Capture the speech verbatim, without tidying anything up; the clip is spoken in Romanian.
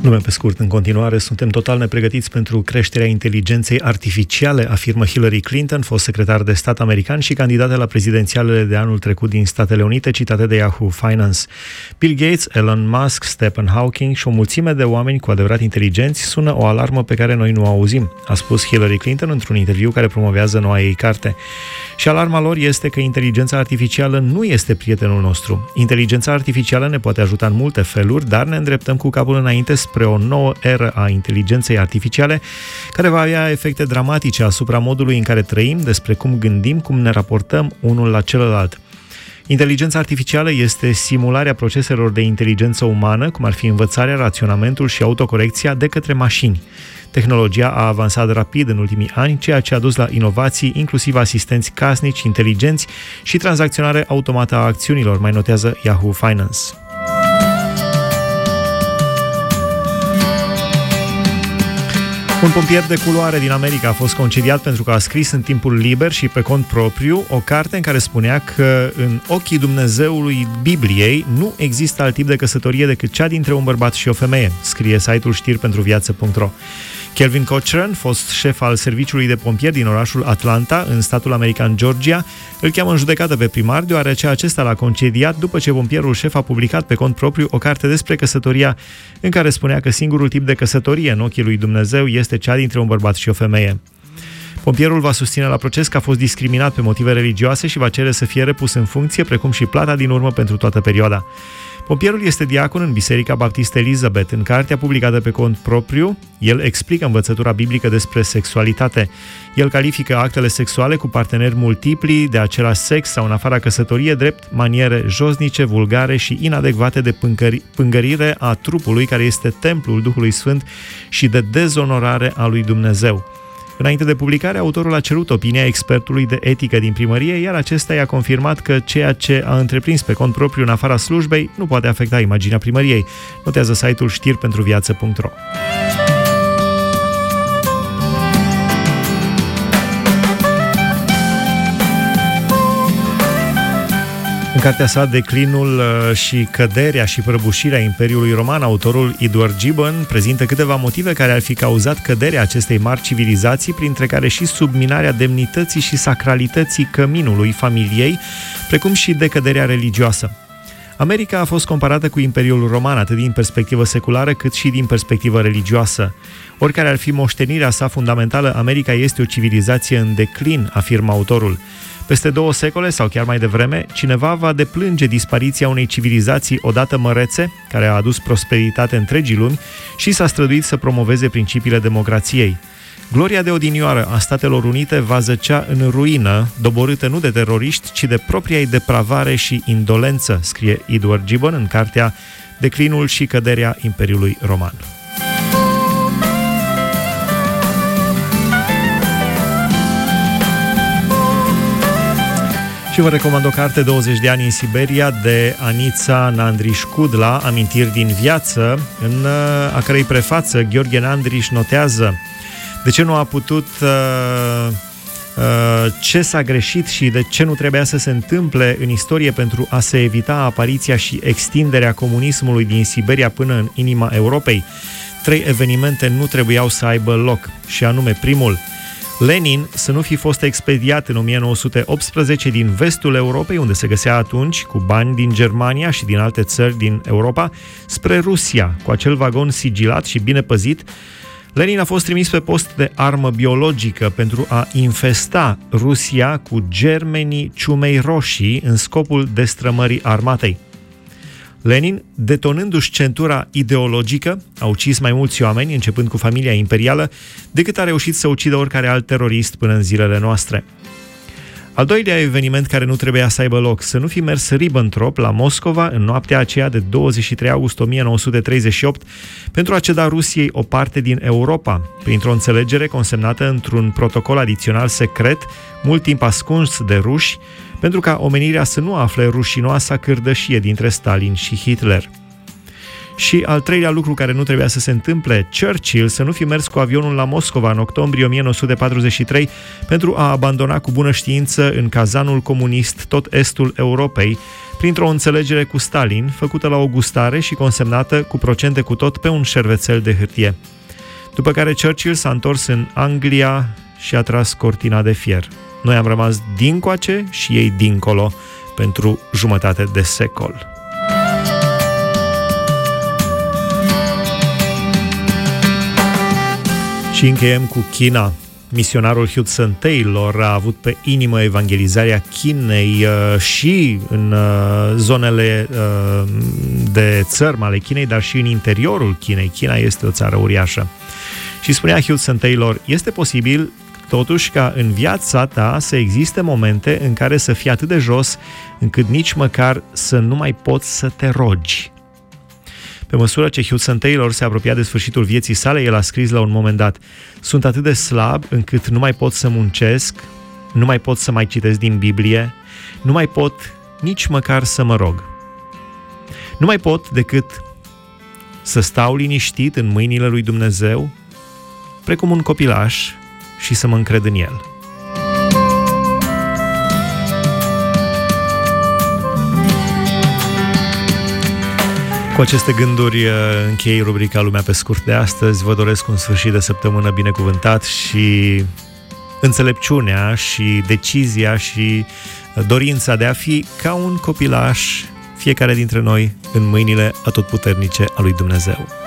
Lume pe scurt, în continuare, suntem total nepregătiți pentru creșterea inteligenței artificiale, afirmă Hillary Clinton, fost secretar de stat american și candidată la prezidențialele de anul trecut din Statele Unite, citate de Yahoo Finance. Bill Gates, Elon Musk, Stephen Hawking și o mulțime de oameni cu adevărat inteligenți sună o alarmă pe care noi nu o auzim, a spus Hillary Clinton într-un interviu care promovează noua ei carte. Și alarma lor este că inteligența artificială nu este prietenul nostru. Inteligența artificială ne poate ajuta în multe feluri, dar ne îndreptăm cu capul înainte spre o nouă eră a inteligenței artificiale, care va avea efecte dramatice asupra modului în care trăim, despre cum gândim, cum ne raportăm unul la celălalt. Inteligența artificială este simularea proceselor de inteligență umană, cum ar fi învățarea, raționamentul și autocorecția de către mașini. Tehnologia a avansat rapid în ultimii ani, ceea ce a dus la inovații, inclusiv asistenți casnici, inteligenți și tranzacționare automată a acțiunilor, mai notează Yahoo Finance. Un pompier de culoare din America a fost concediat pentru că a scris în timpul liber și pe cont propriu o carte în care spunea că în ochii Dumnezeului Bibliei nu există alt tip de căsătorie decât cea dintre un bărbat și o femeie, scrie site-ul știri pentru viață punct ro. Kelvin Cochran, fost șef al serviciului de pompieri din orașul Atlanta, în statul american Georgia, îl cheamă în judecată pe primar, deoarece acesta l-a concediat după ce pompierul șef a publicat pe cont propriu o carte despre căsătoria în care spunea că singurul tip de căsătorie în ochii lui Dumnezeu este cea dintre un bărbat și o femeie. Pompierul va susține la proces că a fost discriminat pe motive religioase și va cere să fie repus în funcție, precum și plata din urmă pentru toată perioada. Pompierul este diacon în Biserica Baptistă Elizabeth. În cartea publicată pe cont propriu, el explică învățătura biblică despre sexualitate. El califică actele sexuale cu parteneri multipli de același sex sau în afara căsătoriei drept maniere josnice, vulgare și inadecvate de pângări- pângărire a trupului, care este templul Duhului Sfânt, și de dezonorare a lui Dumnezeu. Înainte de publicare, autorul a cerut opinia expertului de etică din primărie, iar acesta i-a confirmat că ceea ce a întreprins pe cont propriu în afara slujbei nu poate afecta imaginea primăriei, notează site-ul știri pentru viață punct ro. În cartea sa Declinul și căderea și prăbușirea Imperiului Roman, autorul Edward Gibbon prezintă câteva motive care ar fi cauzat căderea acestei mari civilizații, printre care și subminarea demnității și sacralității căminului familiei, precum și decăderea religioasă. America a fost comparată cu Imperiul Roman atât din perspectivă seculară cât și din perspectivă religioasă. Oricare ar fi moștenirea sa fundamentală, America este o civilizație în declin, afirmă autorul. Peste două secole sau chiar mai devreme, cineva va deplânge dispariția unei civilizații odată mărețe, care a adus prosperitate întregii lumi și s-a străduit să promoveze principiile democrației. Gloria de odinioară a Statelor Unite va zăcea în ruină, doborâtă nu de teroriști, ci de propria ei depravare și indolență, scrie Edward Gibbon în cartea Declinul și căderea Imperiului Roman. Și vă recomand o carte, douăzeci de ani în Siberia, de Anița Nandriș-Kudla, Amintiri din viață, în a cărei prefață Gheorghe Nandriș notează de ce nu a putut, uh, uh, ce s-a greșit și de ce nu trebuia să se întâmple în istorie pentru a se evita apariția și extinderea comunismului din Siberia până în inima Europei. Trei evenimente nu trebuiau să aibă loc, și anume primul, Lenin să nu fi fost expediat în o mie nouă sute optsprezece din vestul Europei, unde se găsea atunci, cu bani din Germania și din alte țări din Europa, spre Rusia, cu acel vagon sigilat și bine păzit. Lenin a fost trimis pe post de armă biologică pentru a infesta Rusia cu germenii ciumei roșii în scopul destrămării armatei. Lenin, detonându-și centura ideologică, a ucis mai mulți oameni, începând cu familia imperială, decât a reușit să ucidă oricare alt terorist până în zilele noastre. Al doilea eveniment care nu trebuia să aibă loc, să nu fi mers Ribbentrop la Moscova în noaptea aceea de douăzeci și trei august o mie nouă sute treizeci și opt pentru a ceda Rusiei o parte din Europa, printr-o înțelegere consemnată într-un protocol adițional secret, mult timp ascuns de ruși, pentru ca omenirea să nu afle rușinoasa cârdășie dintre Stalin și Hitler. Și al treilea lucru care nu trebuia să se întâmple, Churchill să nu fi mers cu avionul la Moscova în octombrie o mie nouă sute patruzeci și trei pentru a abandona cu bună știință în cazanul comunist tot estul Europei, printr-o înțelegere cu Stalin, făcută la o gustare și consemnată cu procente cu tot pe un șervețel de hârtie. După care Churchill s-a întors în Anglia și a tras cortina de fier. Noi am rămas dincoace și ei dincolo pentru jumătate de secol. Și încheiem cu China. Misionarul Hudson Taylor a avut pe inimă evangelizarea Chinei uh, și în uh, zonele uh, de țărm ale Chinei, dar și în interiorul Chinei. China este o țară uriașă. Și spunea Hudson Taylor, este posibil totuși ca în viața ta să existe momente în care să fii atât de jos încât nici măcar să nu mai poți să te rogi. Pe măsură ce Hudson Taylor se apropia de sfârșitul vieții sale, el a scris la un moment dat: sunt atât de slab încât nu mai pot să muncesc, nu mai pot să mai citesc din Biblie, nu mai pot nici măcar să mă rog. Nu mai pot decât să stau liniștit în mâinile lui Dumnezeu, precum un copilaș, și să mă încred în El. Cu aceste gânduri închei rubrica Lumea pe scurt de astăzi. Vă doresc un sfârșit de săptămână binecuvântat și înțelepciunea și decizia și dorința de a fi ca un copilaș, fiecare dintre noi, în mâinile atotputernice a lui Dumnezeu.